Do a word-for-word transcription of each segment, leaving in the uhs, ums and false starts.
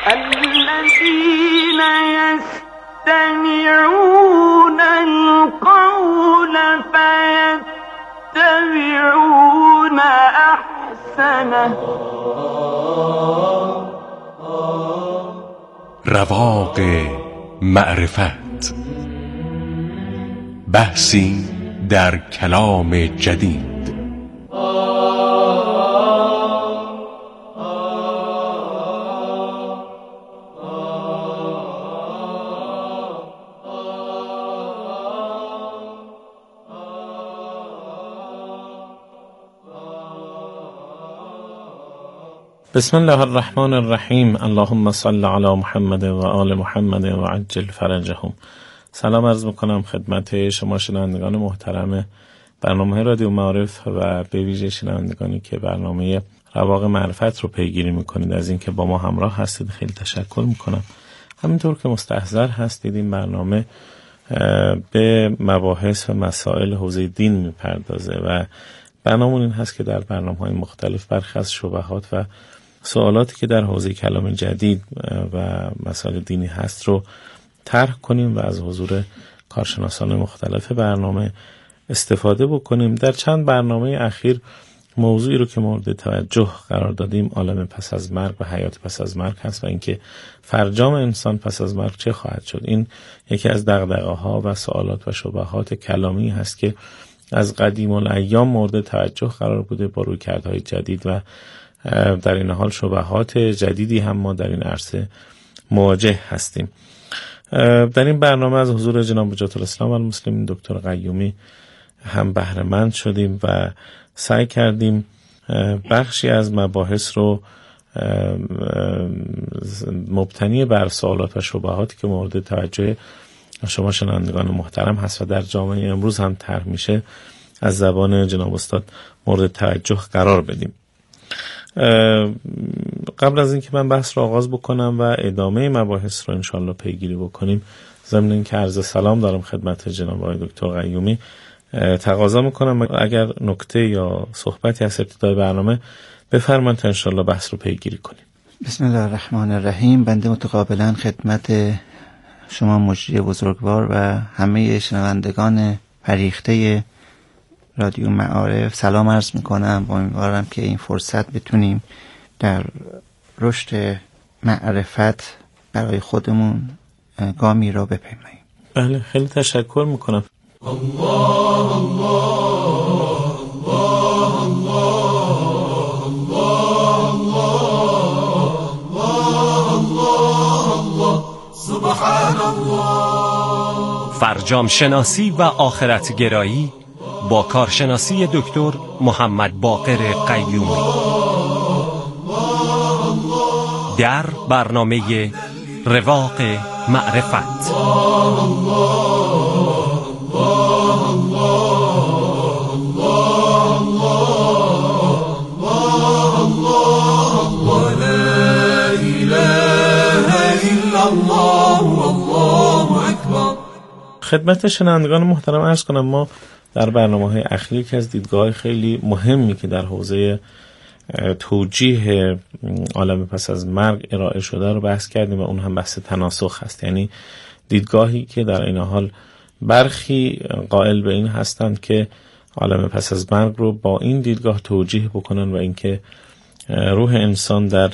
الذين يستمعون القول فيتبعون احسنه. رواق معرفت، بحثی در کلام جدید. بسم الله الرحمن الرحیم. اللهم صل علی محمد و آل محمد و عجل فرجهم. سلام عرض میکنم خدمت شما شنوندگان محترم برنامه رادیو معارف و به ویژه شنوندگانی که برنامه رواق معرفت رو پیگیری میکنید. از اینکه با ما همراه هستید خیلی تشکر میکنم. همینطور که مستحضر هستید این برنامه به مباحث و مسائل حوزه دین میپردازه و برنامه این هست که در برنامه‌های مختلف برخی از شبهات و سوالاتی که در حوزه کلام جدید و مسائل دینی هست رو طرح کنیم و از حضور کارشناسان مختلف برنامه استفاده بکنیم. در چند برنامه اخیر موضوعی رو که مورد توجه قرار دادیم عالم پس از مرگ و حیات پس از مرگ هست و اینکه فرجام انسان پس از مرگ چه خواهد شد. این یکی از دغدغه‌ها و سوالات و شبهات کلامی هست که از قدیم الایام مورد توجه قرار بوده با رویکردهای جدید و در این حال شبهات جدیدی هم ما در این عرصه مواجه هستیم. در این برنامه از حضور جناب حجت الاسلام والمسلمین دکتر قیومی هم بهره مند شدیم و سعی کردیم بخشی از مباحث رو مبتنی بر سوالات و شبهاتی که مورد توجه شما شنوندگان محترم هست و در جامعه امروز هم طرح میشه از زبان جناب استاد مورد توجه قرار بدیم. قبل از اینکه من بحث رو آغاز بکنم و ادامه مباحث رو انشالله پیگیری بکنیم، ضمن اینکه عرض سلام دارم خدمت جناب آقای دکتر قیومی، تقاضا میکنم اگر نکته یا صحبتی از ابتدای برنامه بفرمایید تا انشالله بحث رو پیگیری کنیم. بسم الله الرحمن الرحیم. بنده متقابلا خدمت شما مجری بزرگوار و همه شنوندگان فریخته رادیو معارف سلام عرض میکنم و امیدوارم که این فرصت بتونیم در رشد معرفت برای خودمون گامی را بپیماییم. بله، خیلی تشکر میکنم. الله الله الله الله الله الله الله سبحان الله. فرجام شناسی و آخرت گرایی با کارشناسی دکتر محمد باقر قیومی در برنامه رواق معرفت. خدمت شنوندگان محترم عرض کنم ما در برنامه‌های اخیر که از دیدگاه‌های خیلی مهمی که در حوزه توجیه عالم پس از مرگ ارائه شده رو بحث کردیم و اون هم بحث تناسخ هست، یعنی دیدگاهی که در این حال برخی قائل به این هستند که عالم پس از مرگ رو با این دیدگاه توجیه بکنن و اینکه روح انسان در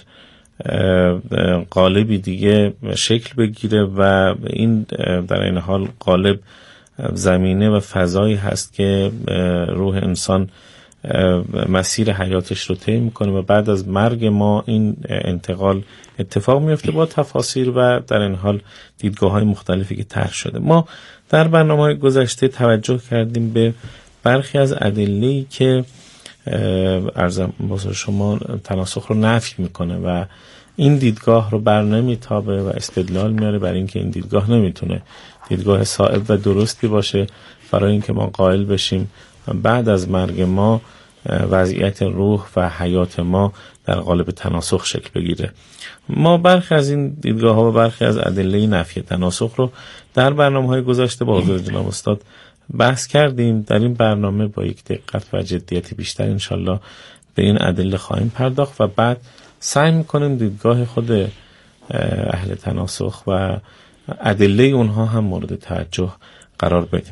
قالبی دیگه شکل بگیره و این در این حال قالب زمینه و فضایی هست که روح انسان مسیر حیاتش رو طی میکنه و بعد از مرگ ما این انتقال اتفاق میفته با تفاسیر و در این حال دیدگاه‌های مختلفی که طرح شده. ما در برنامه‌های گذشته توجه کردیم به برخی از ادله‌ای که عرضم بزرگ شما تناسخ رو نفی میکنه و این دیدگاه رو بر نمیتابه و استدلال میاره برای اینکه این دیدگاه نمیتونه دیدگاه صائب و درستی باشه برای اینکه ما قائل بشیم بعد از مرگ ما وضعیت روح و حیات ما در قالب تناسخ شکل بگیره. ما برخی از این دیدگاه ها و برخی از ادله نفی تناسخ رو در برنامه‌های گذشته با حضور جناب استاد بحث کردیم. در این برنامه با یک دقت و جدیت بیشتر انشالله به این ادله خواهیم پرداخت و بعد سعی میکنیم دیدگاه خود اهل تناسخ و ادله اونها هم مورد توجه قرار بدیم.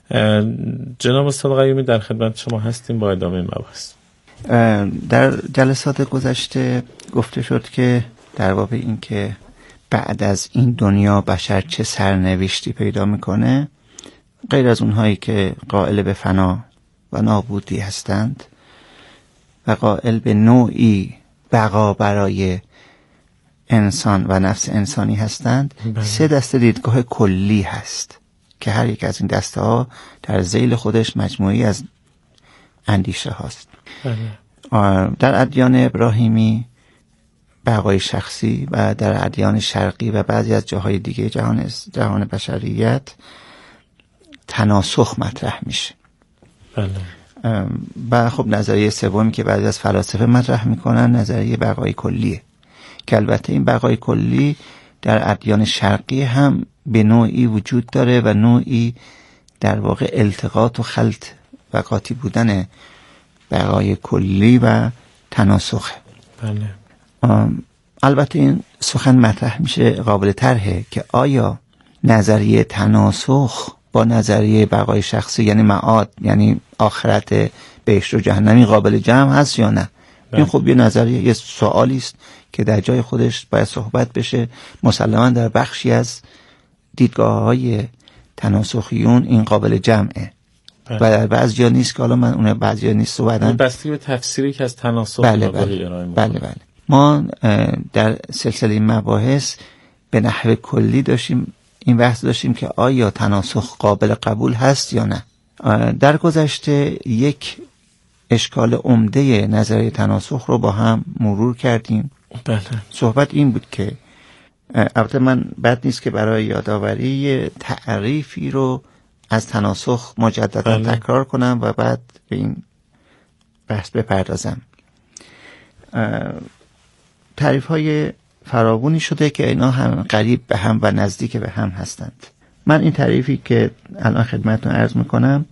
جناب استاد قیومی در خدمت شما هستیم با ادامه مباحث. در جلسات گذشته گفته شد که در باب این که بعد از این دنیا بشر چه سرنوشتی پیدا میکنه، غیر از اونهایی که قائل به فنا و نابودی هستند و قائل به نوعی بقا برای انسان و نفس انسانی هستند، بله. سه دسته دیدگاه کلی هست که هر یک از این دسته ها در ذیل خودش مجموعی از اندیشه هاست. بله. در ادیان ابراهیمی بقای شخصی و در ادیان شرقی و بعضی از جاهای دیگه جهان جهان بشریت تناسخ مطرح میشه. بله. و خب نظریه سومی که بعضی از فلاسفه مطرح میکنن نظریه بقای کلیه که البته این بقای کلی در ادیان شرقی هم به نوعی وجود داره و نوعی در واقع التقاط و خلط و قاطی بودن بقای کلی و تناسخه. بله. البته این سخن مطرح میشه قابل طرحه که آیا نظریه تناسخ با نظریه بقای شخصی یعنی معاد یعنی آخرت بهشت و جهنمی قابل جمع هست یا نه؟ بله. این خب یه نظریه، یه سوالی است که در جای خودش باید صحبت بشه. مسلماً در بخشی از دیدگاه‌های تناسخیون این قابل جمعه. بله. و در بعضی جا نیست که حالا من اون بعضی جا نیست و بعداً بسته به تفسیری که از تناسخ بله بله. بله بله. ما در سلسله مباحث به نحو کلی داشتیم این بحث داشتیم که آیا تناسخ قابل قبول هست یا نه. در گذشته یک اشکال عمده نظریه تناسخ رو با هم مرور کردیم. بله. صحبت این بود که البته من بد نیست که برای یادآوری تعریفی رو از تناسخ مجددا بله. تکرار کنم و بعد به این بحث بپردازم. تعریف های فراوانی شده که اینا هم قریب به هم و نزدیک به هم هستند. من این تعریفی که الان خدمتتون عرض میکنم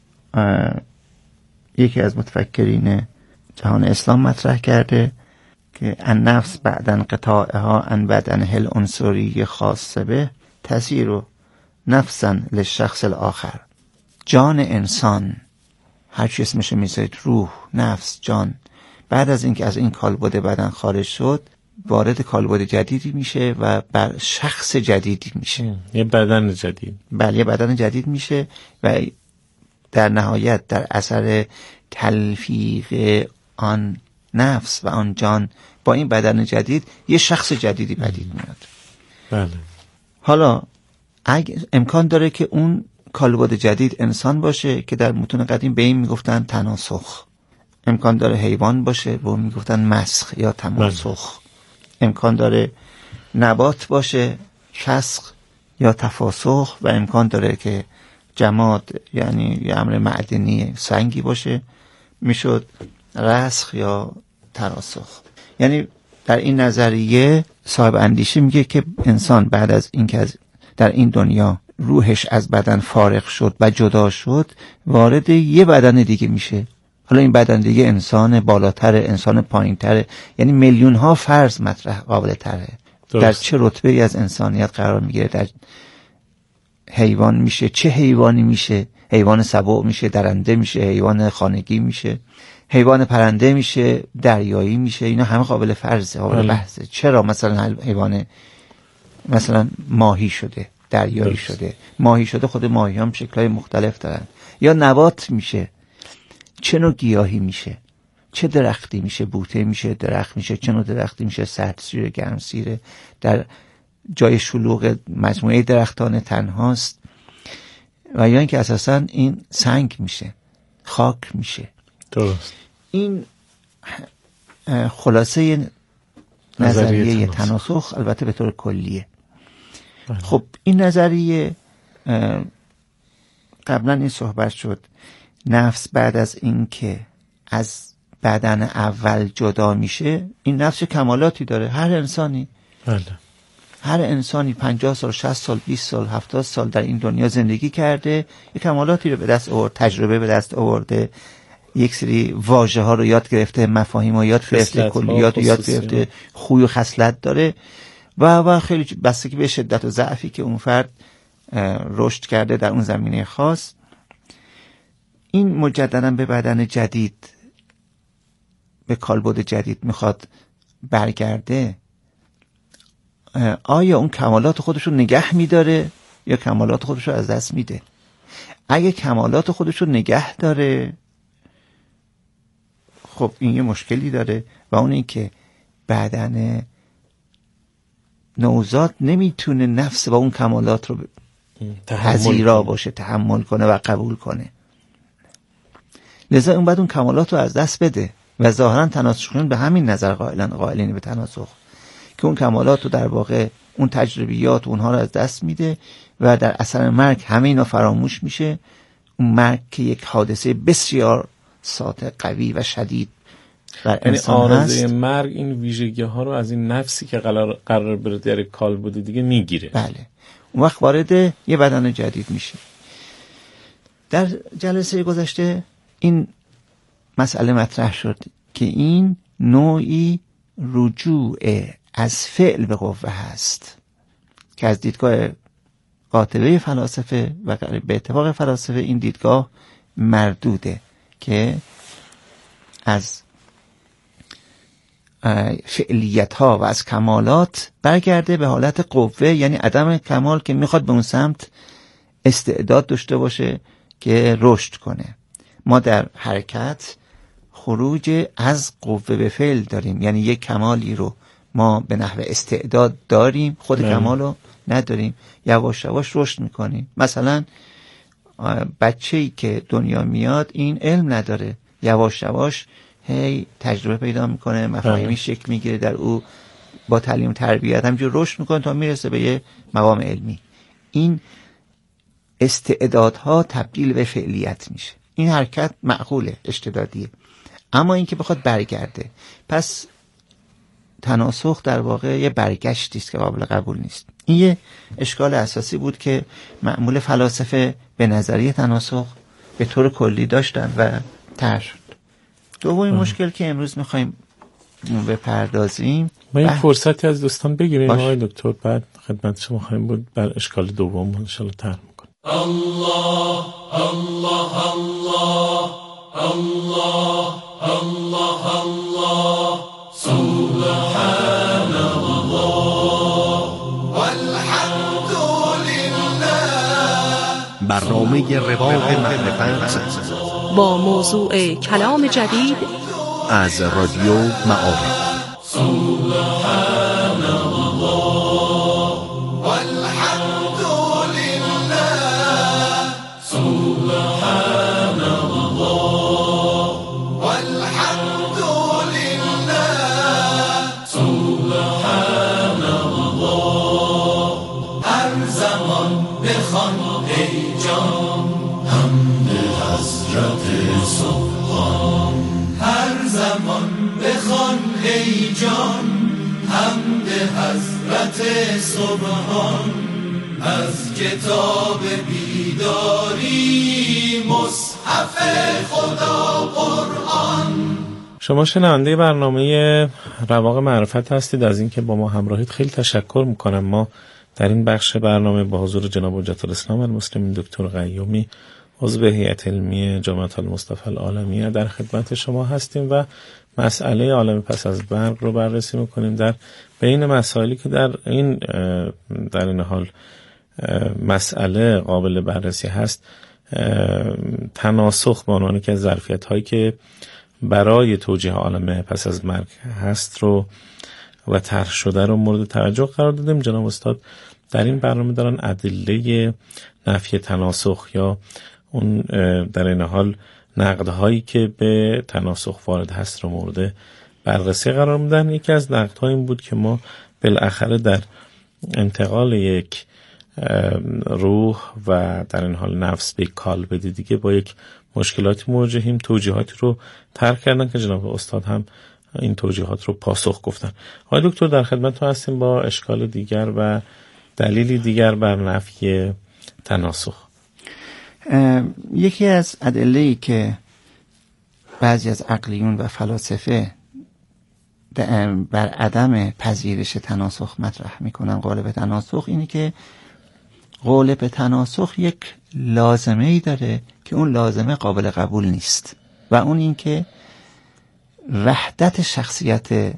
یکی از متفکرین جهان اسلام مطرح کرده که النفس بعد انقطاعها عن بدنه العنصری خاص به تسیر نفسا للشخص الاخر. جان انسان، هر چی اسمش میذارید، روح، نفس، جان، بعد از اینکه از این کالبد بدن خارج شد وارد کالبد جدیدی میشه و بر شخص جدیدی میشه. یه بدن جدید. بله یه بدن جدید میشه و در نهایت در اثر تلفیق آن نفس و آن جان با این بدن جدید یه شخص جدیدی پدید میاد. بله. حالا اگه امکان داره که اون کالبد جدید انسان باشه که در متون قدیم به این میگفتن تناسخ. امکان داره حیوان باشه و میگفتن مسخ یا تماسخ. امکان داره نبات باشه، کسخ یا تفاسخ، و امکان داره که جماد یعنی یه امر معدنی سنگی باشه، میشد رسخ یا تراسخ. یعنی در این نظریه صاحب اندیشه میگه که انسان بعد از اینکه از در این دنیا روحش از بدن فارغ شد و جدا شد وارد یه بدن دیگه میشه. حالا این بدن دیگه انسان بالاتر، انسان پایینتره، یعنی میلیون ها فرض مطرح قابل تره. در چه رتبه ای از انسانیت قرار میگیره؟ در حیوان میشه، چه حیوانی میشه؟ حیوان سبوع میشه، درنده میشه، حیوان خانگی میشه، حیوان پرنده میشه، دریایی میشه. اینا همه قابل فرضه، قابل بحثه. چرا مثلا حیوان مثلا ماهی شده، دریایی درست. شده، ماهی شده، خود ماهی هم شکلهای مختلف دارن. یا نبات میشه، چه نوع گیاهی میشه، چه درختی میشه، بوته میشه، درخت میشه، چه نوع درختی میشه، سردسیره، گرمسیره، در جای شلوغ مجموعه درختان تنهاست، و یا اینکه اساسا این سنگ میشه، خاک میشه. درست. این خلاصه نظریه تناسخ البته به طور کلیه. بله. خب این نظریه قبلا این صحبت شد، نفس بعد از این که از بدن اول جدا میشه، این نفس کمالاتی داره. هر انسانی بله. هر انسانی پنجاه سال، شصت سال، بیست سال، هفتاد سال در این دنیا زندگی کرده، یک کمالاتی رو به دست آورد، تجربه به دست آورده، یک سری واژه ها رو یاد گرفته، مفاهیم رو یاد گرفته، کلیات رو یاد گرفته، خوی و خصلت داره. و و خیلی بستگی به شدت و ضعفی که اون فرد رشد کرده در اون زمینه خاص. این مجددا به بدن جدید، به کالبد جدید میخواد برگرده، آیا اون کمالات خودش رو نگه میداره یا کمالات خودش رو از دست میده؟ اگه کمالات خودش رو نگه داره، خب این یه مشکلی داره و اون این که بدن نوزاد نمیتونه نفس با اون کمالات رو پذیرا باشه، تحمل کنه و قبول کنه. لذا اون بعد اون کمالات رو از دست بده و ظاهرا تناسخیون به همین نظر قائلن، قائلین به تناسخ، که اون کمالات رو در واقع اون تجربیات اونها رو از دست میده و در اثر مرگ همه اینا فراموش میشه. اون مرگ که یک حادثه بسیار ساطع، قوی و شدید در انسان هست. آرزوی مرگ این ویژگی ها رو از این نفسی که قرار قرار بره در کالبد دیگه میگیره. بله، اون وقت وارد یه بدن جدید میشه. در جلسه گذشته این مسئله مطرح شد که این نوعی رجوع از فعل به قوه هست که از دیدگاه قاطبه فلاسفه و به اتفاق فلاسفه این دیدگاه مردوده که از فعلیت ها و از کمالات برگرده به حالت قوه، یعنی عدم کمال که میخواد به اون سمت استعداد داشته باشه که رشد کنه. ما در حرکت خروج از قوه به فعل داریم، یعنی یک کمالی رو ما به نحو استعداد داریم، خود کمال رو نداریم، یواش یواش رشد میکنیم. مثلا بچه‌ای که دنیا میاد این علم نداره، یواش یواش هی تجربه پیدا میکنه، مفاهیمی شکل میگیره در او، با تعلیم و تربیت همینجور رشد میکنه تا میرسه به یه مقام علمی. این استعدادها تبدیل به فعلیت میشه. این حرکت معقوله، اشتدادیه. اما این که بخواد برگرده، پس تناسخ در واقع یه برگشتی است که قابل قبول نیست. این یه اشکال اساسی بود که معمول فلاسفه به نظریه تناسخ به طور کلی داشتن و طرح شد. دومین مشکل که امروز میخوایم بپردازیم، ما این فرصتی از دوستان بگیریم آقای دکتر، بعد خدمت شما خواهیم بود بر اشکال دوم ان شاء الله طرح میکنیم. الله الله الله الله الله الله سبحان الله والحمد لله. برنامه رواق معرفت با موضوع کلام جدید از رادیو معارف. سبحان الله والحمد لله. سبحان الله والحمد لله. سبحان الله. هر زمان بخوان ای جان حمد حضرت سبحان. هر زمان بخوان ای جان حمد حضرت سبحان. از کتاب بیداری مصحف خدا قرآن. شما شنونده برنامه رواق معرفت هستید. از اینکه با ما همراهید خیلی تشکر میکنم. ما در این بخش برنامه با حضور جناب حجت الاسلام المسلمین دکتر قیومی، عضو هیئت علمی جامعه المصطفى العالمیه، در خدمت شما هستیم و مسئله عالم پس از مرگ رو بررسی میکنیم. در بین مسائلی که در این در این حال مسئله قابل بررسی هست، تناسخ به عنوان که از ظرفیت هایی که برای توجیه عالم پس از مرگ هست رو و طرح شده رو مورد توجه قرار دادیم. جناب استاد در این برنامه دارن ادله نفی تناسخ یا اون در این حال نقدهایی که به تناسخ وارد هست رو مورد بررسی قرار میدن. یکی از نقدها این بود که ما بالاخره در انتقال یک روح و در این حال نفس به کالبد دیگه با یک مشکلاتی مواجهیم. توجیهاتی رو طرح کردن که جناب استاد هم این توجیهات رو پاسخ گفتن. آقای دکتر در خدمتتون هستیم با اشکال دیگر و دلیلی دیگر بر نفی تناسخ. یکی از ادله‌ای که بعضی از عقلیون و فلاسفه بر عدم پذیرش تناسخ مطرح میکنن قول به تناسخ اینه که قول به تناسخ یک لازمه ای داره که اون لازمه قابل قبول نیست و اون این که وحدت شخصیت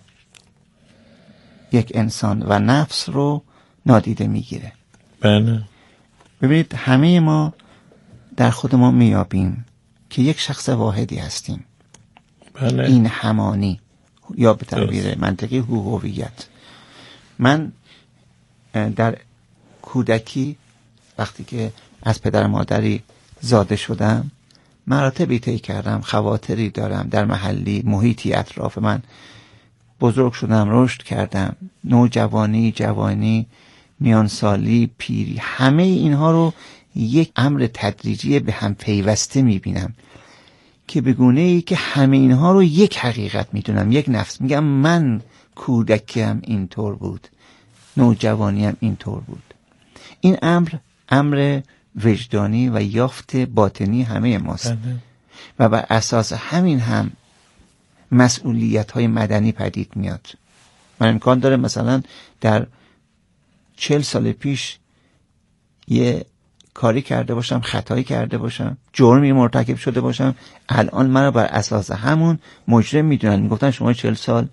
یک انسان و نفس رو نادیده میگیره. بله. ببینید همه ما در خود ما میابیم که یک شخص واحدی هستیم. بله. این همانی یا به تعبیر منطقی هویت. من در کودکی وقتی که از پدر مادری زاده شدم مراتبی طی کردم، خواطری دارم در محلی محیطی اطراف من بزرگ شدم، رشد کردم، نوجوانی، جوانی، میانسالی، پیری، همه اینها رو یک امر تدریجی به هم پیوسته میبینم که به گونه ای که همه اینها رو یک حقیقت میدونم، یک نفس. میگم من کودکیم اینطور بود، نوجوانیم اینطور بود. این امر امر وجدانی و یافت باطنی همه ماست و بر اساس همین هم مسئولیت های مدنی پدید میاد. من امکان داره مثلا در چل سال پیش یه کاری کرده باشم، خطایی کرده باشم، جرمی مرتکب شده باشم، الان من بر اساس همون مجرم میدونن، میگفتن شما چل سال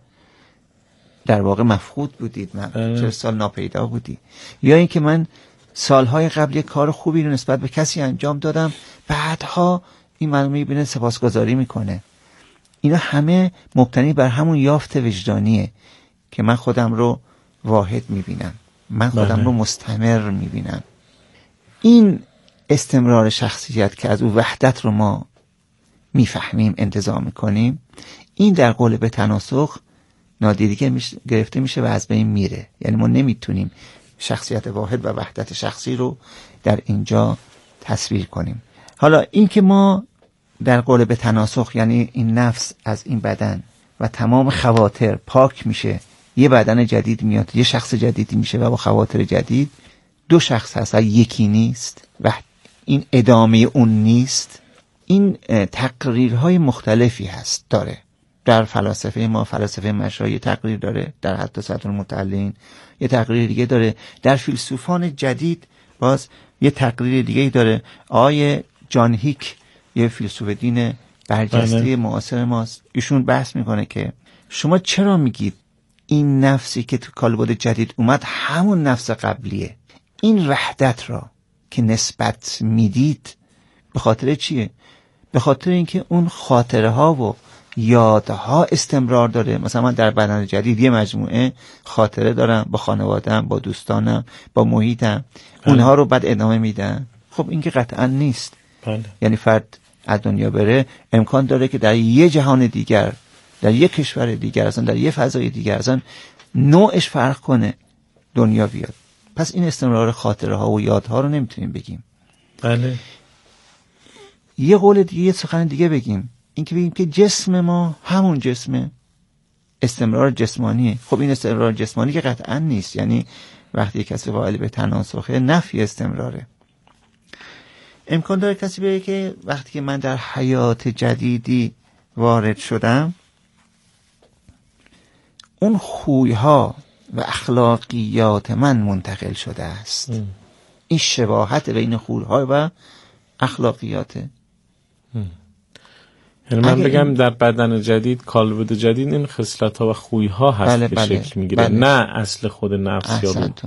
در واقع مفقود بودید، من چل سال ناپیدا بودی. یا اینکه من سالهای قبل یک کار خوبی رو نسبت به کسی انجام دادم، بعدها این منو میبینه سپاسگزاری میکنه. اینا همه مبتنی بر همون یافت وجدانیه که من خودم رو واحد میبینم، من خودم بله. رو مستمر میبینم. این استمرار شخصیت که از او وحدت رو ما میفهمیم، انتزاع میکنیم، این در قول به تناسخ نادیده میشه، گرفته میشه و از بین میره. یعنی ما نمیتونیم شخصیت واحد و وحدت شخصی رو در اینجا تصویر کنیم. حالا این که ما در قول به تناسخ، یعنی این نفس از این بدن و تمام خواطر پاک میشه، یه بدن جدید میاد، یه شخص جدیدی میشه و با خواطر جدید. دو شخص هست و یکی نیست و این ادامه اون نیست. این تقریرهای مختلفی هست داره در فلاسفه ما. فلاسفه مشایی یه تقریر داره، در حداثة المتعلین یه تقریر دیگه داره، در فیلسوفان جدید باز یه تقریر دیگه داره. آقای جان هیک یه فیلسوف دین برجسته معاصر ماست، ایشون بحث میکنه که شما چرا میگید این نفسی که تو کالبد جدید اومد همون نفس قبلیه؟ این وحدت را که نسبت میدید به خاطر چیه؟ به خاطر اینکه اون خاطره ها و یادها استمرار داره. مثلا من در بدن جدید یه مجموعه خاطره دارم، با خانواده‌ام، با دوستانم، با محیطم، اونها رو بعد ادامه میدن. خب این که قطعا نیست. بله. یعنی فرد از دنیا بره امکان داره که در یه جهان دیگر، در یه کشور دیگر، اصلا در یه فضای دیگر، اصلا نوعش فرق کنه، دنیا بیاد. پس این استمرار خاطره ها و یادها رو نمیتونیم بگیم. بله. یه قول دیگه، یه سخن دیگه بگیم، این که بگیم که جسم ما همون جسمه، استمرار جسمانیه. خب این استمرار جسمانی که قطعا نیست. یعنی وقتی کسی قائل به تناسخه، نفی استمراره. امکان داره کسی بگه که وقتی که من در حیات جدیدی وارد شدم، اون خویها و اخلاقیات من منتقل شده است. ام. این شباهت بین خویها و اخلاقیاته. یعنی من بگم این... در بدن جدید، کالبد جدید، این خصلت‌ها و خویها هست بله، که بله، شکل میگیره، بله. نه اصل خود نفس یا روح.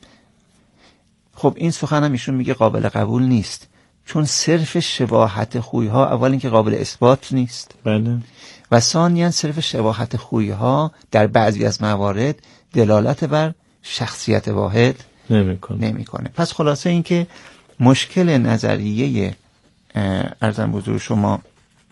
خب این سخن هم ایشون میگه قابل قبول نیست، چون صرف شباهت خویها اول اینکه قابل اثبات نیست، بله. و ثانیاً صرف شباهت خویها در بعضی از موارد دلالت بر شخصیت واحد نمیکنه. نمیکنه. پس خلاصه این که مشکل نظریه ارزم حضور شما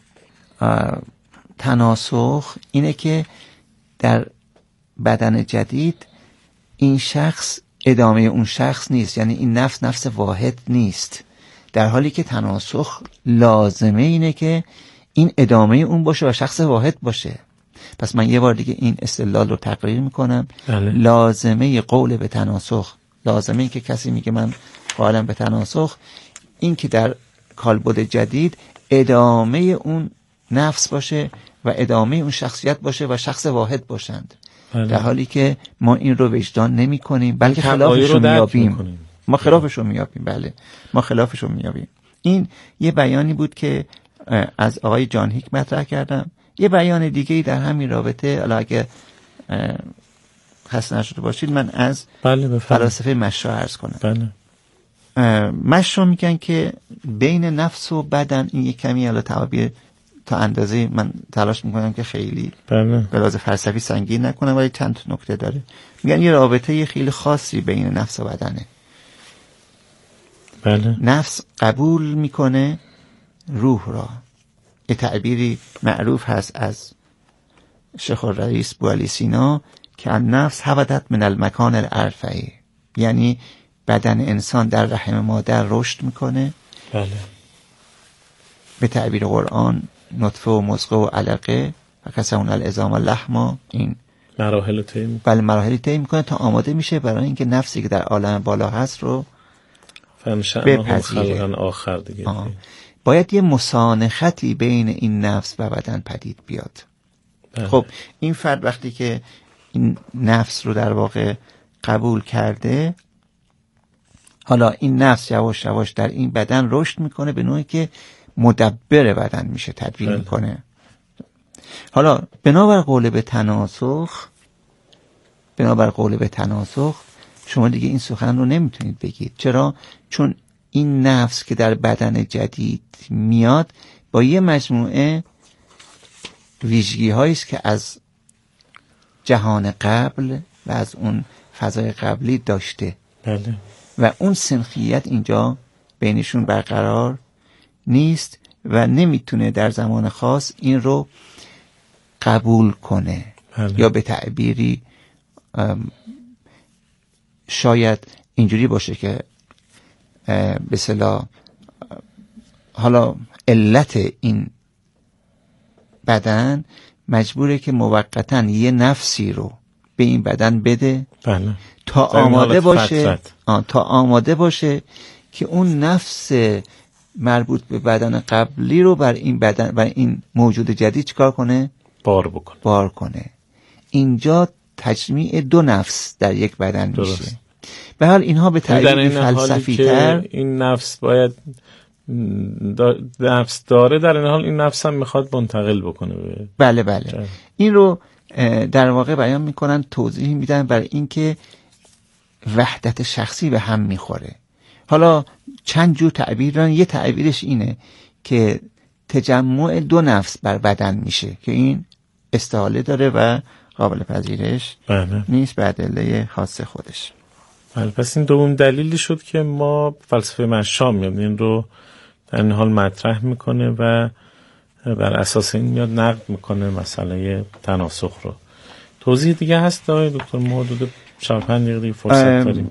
تناسخ اینه که در بدن جدید این شخص ادامه اون شخص نیست، یعنی این نفس نفس واحد نیست، در حالی که تناسخ لازمه اینه که این ادامه اون باشه و شخص واحد باشه. پس من یه بار دیگه این استدلال رو تقریر میکنم. بله. لازمه قول به تناسخ، لازمه این که کسی میگه من قائلم به تناسخ، این که در کالبد جدید ادامه اون نفس باشه و ادامه اون شخصیت باشه و شخص واحد باشند. بله. در حالی که ما این رو وجدان نمی کنیم بلکه خلافش رو میابیم. ما خلافش رو میابیم. بله ما خلافش رو میابیم. این یه بیانی بود که از آقای جان هیک مطرح کردم. یه بیان دیگه در همین رابطه، حالا اگه خسته نشده باشید من از بله فلاسفه مشا عرض کنم. بله. مشا میگن که بین نفس و بدن، این یک کمی حالا تعبیر تا اندازه من تلاش میکنم که خیلی بله. به لحاظ فلسفی سنگین نکنم، ولی چند نکته داره. میگن یه رابطه خیلی خاصی بین نفس و بدنه. بله. نفس قبول میکنه روح را. یه تعبیری معروف هست از شیخ الرئیس بوعلی سینا که النفس هبطت من المکان الارفعی، یعنی بدن انسان در رحم مادر رشد میکنه. بله. به تعبیر قرآن نطفه و مضغه و علقه و کسون العظام و لحما، این مراحل طی میکنه. بله مراحل طی میکنه تا آماده میشه برای اینکه نفسی که در عالم بالا هست رو بپذیره. آخر دیگه باید یه مسانختی بین این نفس و بدن پدید بیاد. بله. خب این فرد وقتی که این نفس رو در واقع قبول کرده، حالا این نفس یواش یواش در این بدن رشد میکنه به نوعی که مدبر بدن میشه، تدبیر بله. میکنه. حالا بنابر قول به تناسخ بنابر قول به تناسخ شما دیگه این سخن رو نمیتونید بگید. چرا؟ چون این نفس که در بدن جدید میاد با یه مجموعه ویژگی هایی است که از جهان قبل و از اون فضای قبلی داشته. بله. و اون سنخیت اینجا بینشون برقرار نیست و نمیتونه در زمان خاص این رو قبول کنه. بله. یا به تعبیری شاید اینجوری باشه که به اصطلاح حالا علت این بدن مجبوره که موقتاً یه نفسی رو به این بدن بده. بله. تا آماده باشه آه، تا آماده باشه که اون نفس مربوط به بدن قبلی رو بر این بدن بر این موجود جدید چیکار کنه؟ بار بکنه. بار کنه. اینجا تجمیع دو نفس در یک بدن درست. میشه. به حال اینها به تعبیر فلسفی تر این نفس باید دا نفس داره، در این حال این نفس هم میخواد منتقل بکنه به بله بله جای. این رو در واقع بیان میکنن، توضیح میدن برای اینکه وحدت شخصی به هم میخوره. حالا چند جور تعبیر دارن. یه تعبیرش اینه که تجمع دو نفس بر بدن میشه که این استحاله داره و قابل پذیرش بله. نیست به ادله خاص خودش. بله. پس این دوم دلیلی شد که ما فلسفه مشا میاد این رو در این حال مطرح میکنه و بر اساس این میاد نقد میکنه مسئله تناسخ رو. توضیح دیگه هست آقای دکتر؟ ما حدود چهار پنج دقیقه فرصت داریم.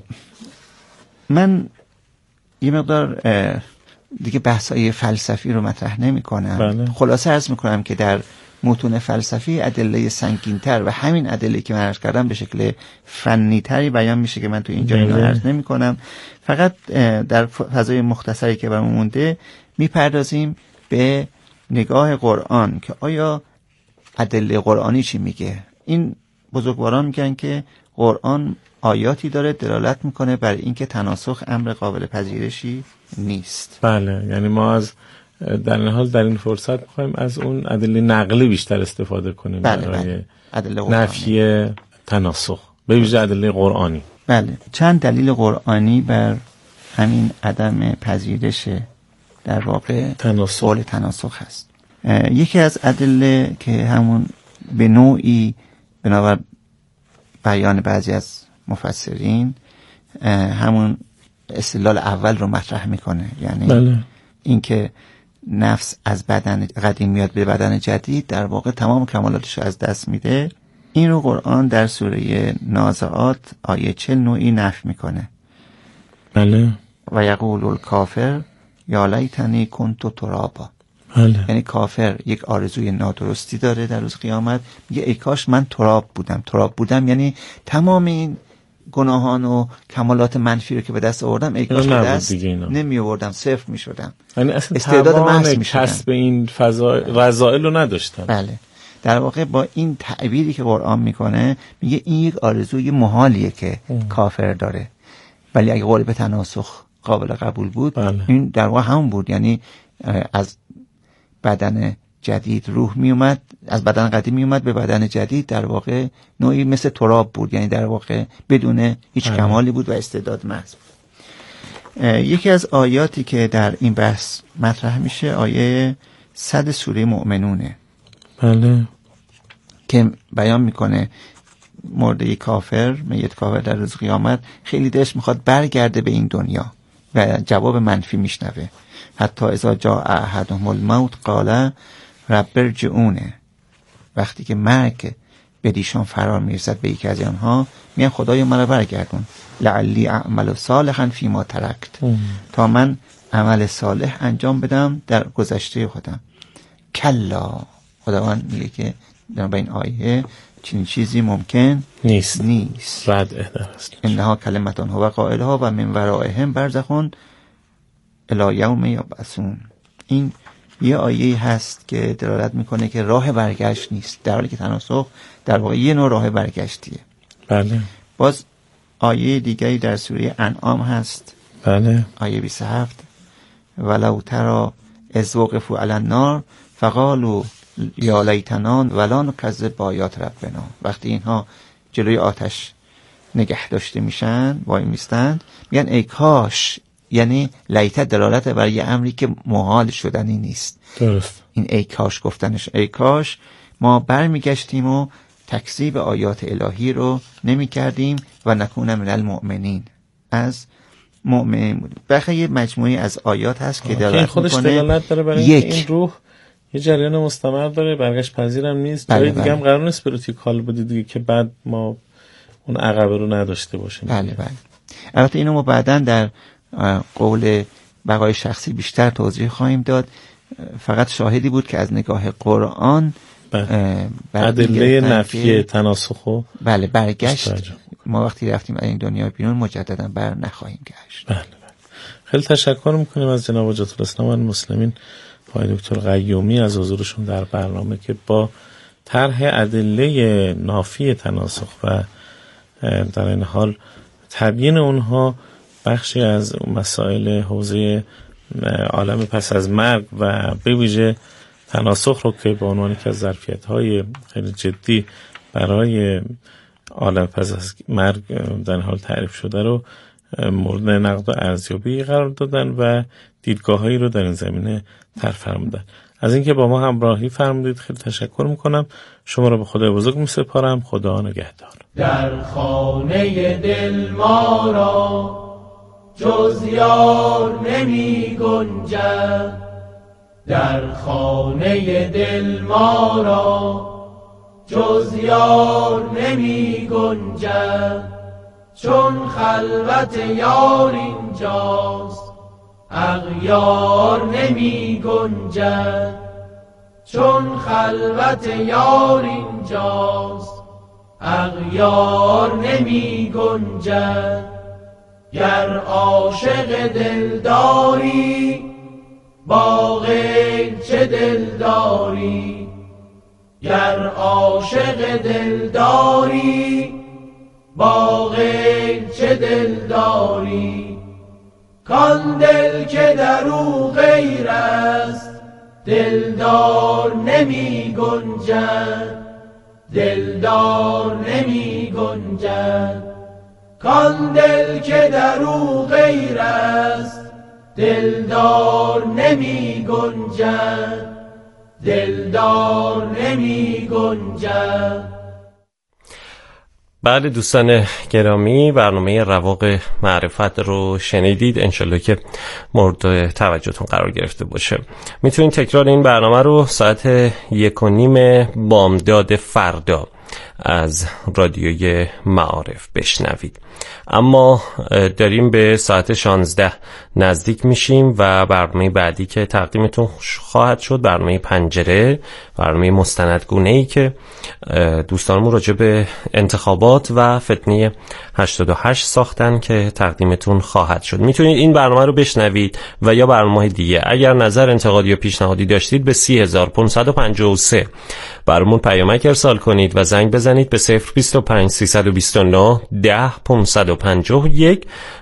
من یه مقدار دیگه بحث‌های فلسفی رو مطرح نمی‌کنم. بله. خلاصه عرض می‌کنم که در متون فلسفی ادله سنگین‌تر و همین ادله که من عرض کردم به شکل فنی‌تری بیان میشه که من تو اینجا اینو عرض نمی‌کنم. فقط در فضای مختصری که برامون مونده میپردازیم به نگاه قرآن که آیا ادله قرآنی چی میگه. این بزرگواران میگن که قرآن آیاتی داره دلالت میکنه بر اینکه تناسخ امر قابل پذیرشی نیست. بله، یعنی ما از در این حال در این فرصت میخوایم از اون ادله نقلی بیشتر استفاده کنیم. بله بله. ادله نفی تناسخ به ویژه ادله قرآنی. بله، چند دلیل قرآنی بر همین عدم پذیرش در واقع تناسخ قول تناسخ هست. یکی از ادله که همون به نوعی بنابر بیان بعضی از مفسرین همون استدلال اول رو مطرح میکنه، یعنی بله. اینکه نفس از بدن قدیم میاد به بدن جدید در واقع تمام کمالاتش رو از دست میده. این رو قرآن در سوره نازعات آیه چهل نوعی نفی میکنه. بله. و یقول الکافر یا لیتنی کنت ترابا. بله. یعنی کافر یک آرزوی نادرستی داره در روز قیامت، میگه ای کاش من تراب بودم. تراب بودم یعنی تمام این گناهان و کمالات منفی رو که به دست آوردم ای کاش به دست نمی آوردم، صفر می شدم. یعنی اصلا استعداد محض می شدم. کسب این فضا رذائل رو نداشتم. بله. در واقع با این تعبیری که قرآن میکنه میگه این یک آرزوی محالیه که ام. کافر داره، ولی اگه قول به تناسخ قابل قبول بود بله. این در واقع همون بود، یعنی از بدن جدید روح می اومد، از بدن قدیم می اومد به بدن جدید، در واقع نوعی مثل تراب بود، یعنی در واقع بدون هیچ بله. کمالی بود و استعداد محض بود. یکی از آیاتی که در این بحث مطرح میشه آیه صد سوره مؤمنونه بله که بیان میکنه مرده کافر، میت کافر در روز قیامت خیلی دلش میخواد برگرده به این دنیا و جواب منفی میشنوه. حتی اذا جاء احدهم الموت قال رب ارجعونه، وقتی که مرگ به دیشان فرار میرسد به یکی از آنها میگن خدای مرا برگردون لعلی اعمل صالحا فیما ترکت، تا من عمل صالح انجام بدم در گذشته خودم. کلا، خداوند میگه که در این آیه چنین چیزی ممکن نیست نیست رد است. انها کلمتان هو قائلها و من ورائهم برزخون الی یوم یبعثون. این یه آیه هست که دلالت میکنه که راه برگشت نیست، در حالی که تناسخ در واقع یه نوع راه برگشتیه. بله. باز آیه دیگری در سوره انعام هست، بله، آیه بیست و هفت، ولو تری اذ وقفوا علی النار فقالوا یا لیتنا ولا نکذب بآیات ربنا. وقتی اینها جلوی آتش نگه داشته میشن، وای میستند، میگن ای کاش، یعنی لیت دلالت بر یه امری که محال شدنی نیست. درست. این ای کاش گفتنش، ای کاش ما برمیگشتیم و تکذیب آیات الهی رو نمی کردیم و نکون من المؤمنین، از مؤمنین بودیم. بخیه یه مجموعی از آیات هست که دلالت خودش میکنه دلالت داره برای یک این روح یه جریان مستمر داره، برگشت پذیرم نیست. بله جای دیگه بله. هم قرار نیست پروتوکال بودی دیگه که بعد ما اون عقبه رو نداشته باشیم. بله بله. البته اینو ما بعداً در قول بقای شخصی بیشتر توضیح خواهیم داد. فقط شاهدی بود که از نگاه قرآن ادله نفی تناسخ بله برگشت ما وقتی رفتیم این دنیا بیرون مجددا بر نخواهیم گشت. بله بله. خیلی تشکر میکنیم از جناب حجت الاسلام المسلمین آقای دکتر قیومی از حضورشون در برنامه که با طرح ادله نافی تناسخ و در این حال تبیین اونها بخشی از مسائل حوزه عالم پس از مرگ و به ویژه تناسخ رو که به عنوان یکی از ظرفیت‌های خیلی جدی برای عالم پس از مرگ در حال تعریف شده رو مورد نقد و ارزیابی قرار دادن و دیدگاه‌هایی رو در این زمینه طرح فرمودن. از اینکه با ما همراهی فرمودید خیلی تشکر میکنم. شما رو به خدای بزرگ میسپارم. خدا نگهدار. در خانه دل ما را جز یار نمی گنجد، در خانه دل ما را جز یار نمی گنجد، چون خلوت یار اینجاست اغیار نمی گنجد، چون خلوت یار اینجاست اغیار نمی گنجد. گر عاشق دلداری با غیر چه دلداری، گر عاشق دلداری با غیر چه دلداری، کان دل که در او غیر است دلدار نمی گنجد، دلدار نمی گنجد، کان دل که در او غیر است دلدار نمی گنجد، دلدار نمی گنجد. بله دوستان گرامی، برنامه رواق معرفت رو شنیدید. انشالله که مورد توجهتون قرار گرفته باشه. میتونید تکرار این برنامه رو ساعت یک و نیم بامداد فردا از رادیوی معارف بشنوید. اما داریم به ساعت شانزده نزدیک میشیم و برنامه بعدی که تقدیمتون خواهد شد برنامه پنجره، برنامه مستندگونه‌ای که دوستانمون راجع به انتخابات و فتنه هشتاد و هشت ساختن که تقدیمتون خواهد شد. میتونید این برنامه رو بشنوید و یا برنامه دیگه. اگر نظر، انتقاد یا پیشنهادی داشتید به سی هزار و پانصد و پنجاه و سه برامون پیامک ارسال کنید و زنگ بزنید به صفر بیست و پنج سیصد و بیست و نه ده پانصد و پنجاه و یک